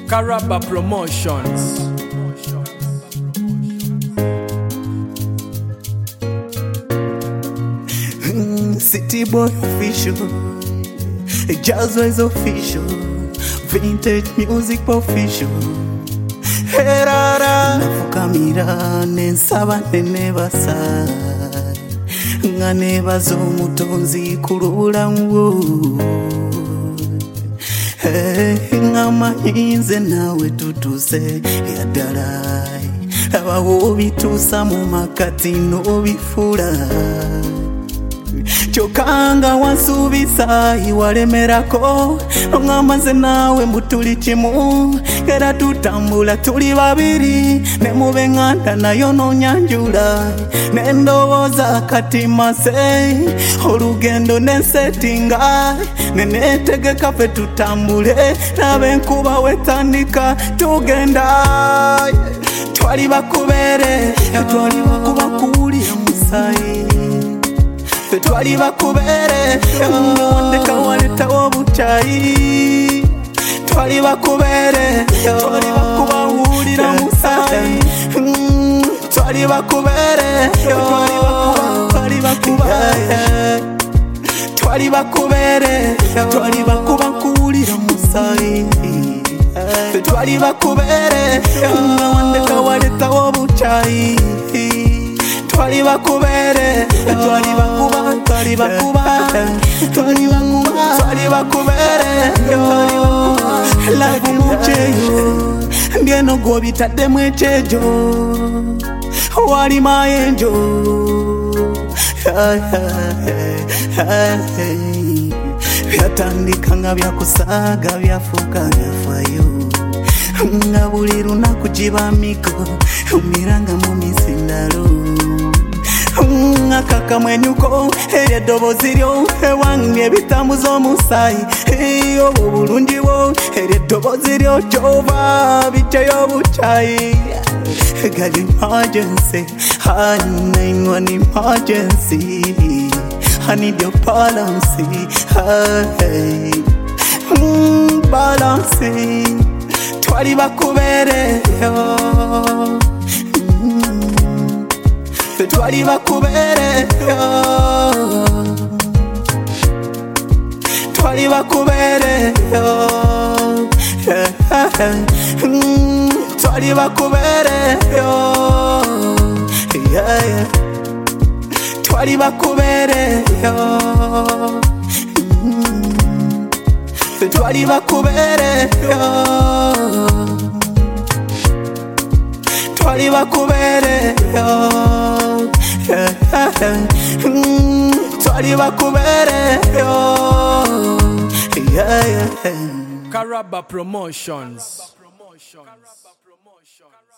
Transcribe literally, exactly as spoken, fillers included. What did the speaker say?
Karaba Promotions. City Boy official, Jazzways official, Vintage Music official. Herara nafukamira nensaba nenebasa nga nebaza omutonzi kulula nwo nga manyinze nawe tutuse yaddala abawo bituusa mu makati n'obifula kyokanga wansuubisa iwalemerako ng'amaze naawe mbu tuli kimu era tutambula tuli babiri ne mube nganda nayo nonyanjula nendowooza kati mase olugendo nensetinga nenetegeka fe tutambule nabenkuba wetandika tugenda twali bakubere twali bakuba kuwulira musayi twali bakubere wandeka waletawo obuchayi twali bakubere twali bakubawulira musayi twali bakubere twali bakuba twali bakubere twali bakuba kuwulira musayi twali bakubere wandeka waletawo obuchayi twali bakubere twali bakuba twali bakuba twali bakuba twali bakubere twali bakuba lavu mucheyo ngeno gwobitadde mwechejo wali mayenjo byatandika nga byakusaaga byafuuka byafayo nga buli lunaku kiba miko umiranga mu misindalo akakamwenyuko ery'eddoboozi lyo ewange ebitambuza omusaayi obo obulungi bwo ery'eddoboozi lyo kyova bityayo obuchayi got emergency, I need one emergency, I need your balance, hey, mm, balance twali bakubere yo twali bakubere yo twali bakubere yo twali bakubere yo twali bakubere yo twali bakubere yo twali bakubere yo twali bakubere yo Karaba Promotions.